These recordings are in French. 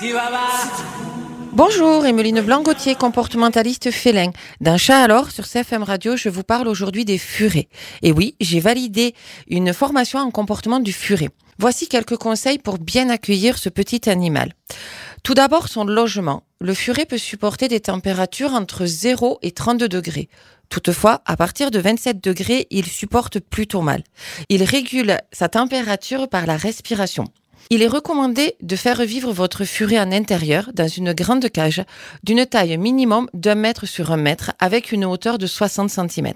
Bonjour, Emeline Blanc-Gauthier, comportementaliste félin. D'un chat alors, sur CFM Radio, je vous parle aujourd'hui des furets. Et oui, j'ai validé une formation en comportement du furet. Voici quelques conseils pour bien accueillir ce petit animal. Tout d'abord, son logement. Le furet peut supporter des températures entre 0 et 32 degrés. Toutefois, à partir de 27 degrés, il supporte plutôt mal. Il régule sa température par la respiration. Il est recommandé de faire vivre votre furet en intérieur dans une grande cage d'une taille minimum d'1 mètre sur 1 mètre avec une hauteur de 60 cm.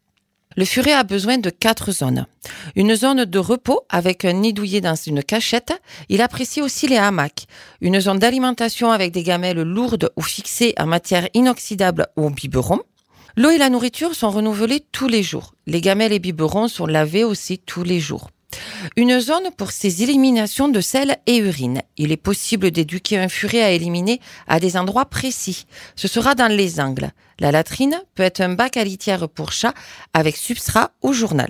Le furet a besoin de 4 zones. Une zone de repos avec un nid douillet dans une cachette. Il apprécie aussi les hamacs. Une zone d'alimentation avec des gamelles lourdes ou fixées en matière inoxydable ou au biberon. L'eau et la nourriture sont renouvelées tous les jours. Les gamelles et biberons sont lavés aussi tous les jours. Une zone pour ses éliminations de sel et urine. Il est possible d'éduquer un furet à éliminer à des endroits précis. Ce sera dans les angles. La latrine peut être un bac à litière pour chat avec substrat ou journal.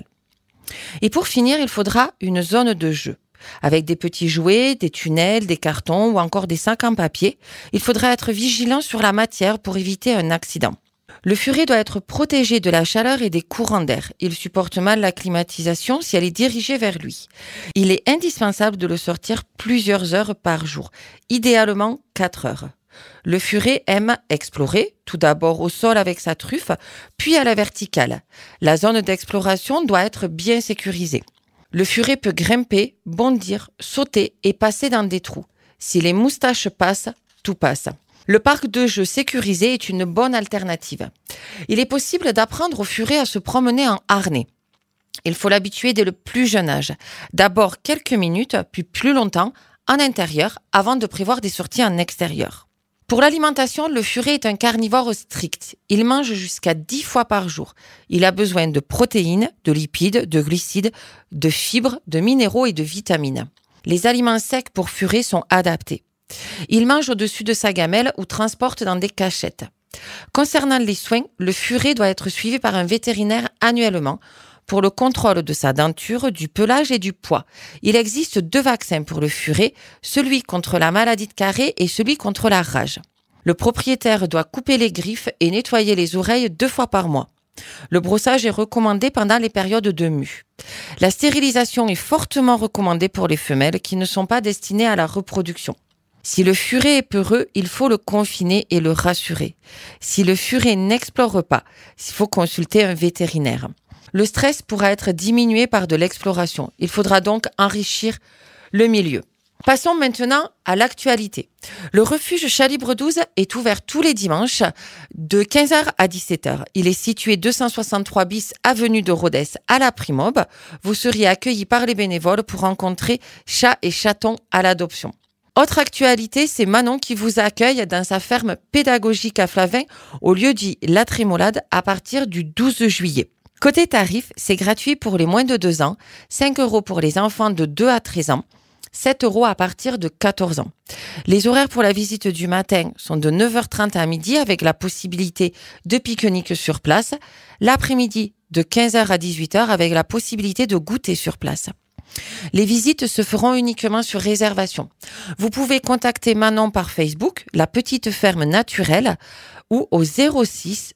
Et pour finir, il faudra une zone de jeu. Avec des petits jouets, des tunnels, des cartons ou encore des sacs en papier. Il faudra être vigilant sur la matière pour éviter un accident. Le furet doit être protégé de la chaleur et des courants d'air. Il supporte mal la climatisation si elle est dirigée vers lui. Il est indispensable de le sortir plusieurs heures par jour, idéalement 4 heures. Le furet aime explorer, tout d'abord au sol avec sa truffe, puis à la verticale. La zone d'exploration doit être bien sécurisée. Le furet peut grimper, bondir, sauter et passer dans des trous. Si les moustaches passent, tout passe. Le parc de jeux sécurisé est une bonne alternative. Il est possible d'apprendre au furet à se promener en harnais. Il faut l'habituer dès le plus jeune âge. D'abord quelques minutes, puis plus longtemps, en intérieur, avant de prévoir des sorties en extérieur. Pour l'alimentation, le furet est un carnivore strict. Il mange jusqu'à 10 fois par jour. Il a besoin de protéines, de lipides, de glucides, de fibres, de minéraux et de vitamines. Les aliments secs pour furet sont adaptés. Il mange au-dessus de sa gamelle ou transporte dans des cachettes. Concernant les soins, le furet doit être suivi par un vétérinaire annuellement pour le contrôle de sa denture, du pelage et du poids. Il existe 2 vaccins pour le furet, celui contre la maladie de Carré et celui contre la rage. Le propriétaire doit couper les griffes et nettoyer les oreilles 2 fois par mois. Le brossage est recommandé pendant les périodes de mue. La stérilisation est fortement recommandée pour les femelles qui ne sont pas destinées à la reproduction. Si le furet est peureux, il faut le confiner et le rassurer. Si le furet n'explore pas, il faut consulter un vétérinaire. Le stress pourra être diminué par de l'exploration. Il faudra donc enrichir le milieu. Passons maintenant à l'actualité. Le refuge Chat Libre 12 est ouvert tous les dimanches de 15h à 17h. Il est situé 263 bis avenue de Rodez à la Primaube. Vous seriez accueillis par les bénévoles pour rencontrer chats et chatons à l'adoption. Autre actualité, c'est Manon qui vous accueille dans sa ferme pédagogique à Flavin au lieu dit La Trémolade à partir du 12 juillet. Côté tarif, c'est gratuit pour les moins de 2 ans, 5 € pour les enfants de 2 à 13 ans, 7 € à partir de 14 ans. Les horaires pour la visite du matin sont de 9h30 à midi avec la possibilité de pique-nique sur place, l'après-midi de 15h à 18h avec la possibilité de goûter sur place. Les visites se feront uniquement sur réservation. Vous pouvez contacter Manon par Facebook, La Petite Ferme Naturelle, ou au 06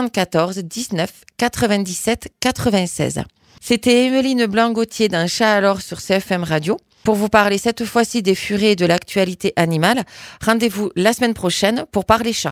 74 19 97 96. C'était Emeline Blanc-Gauthier d'un chat alors sur CFM Radio. Pour vous parler cette fois-ci des furets et de l'actualité animale, rendez-vous la semaine prochaine pour parler chat.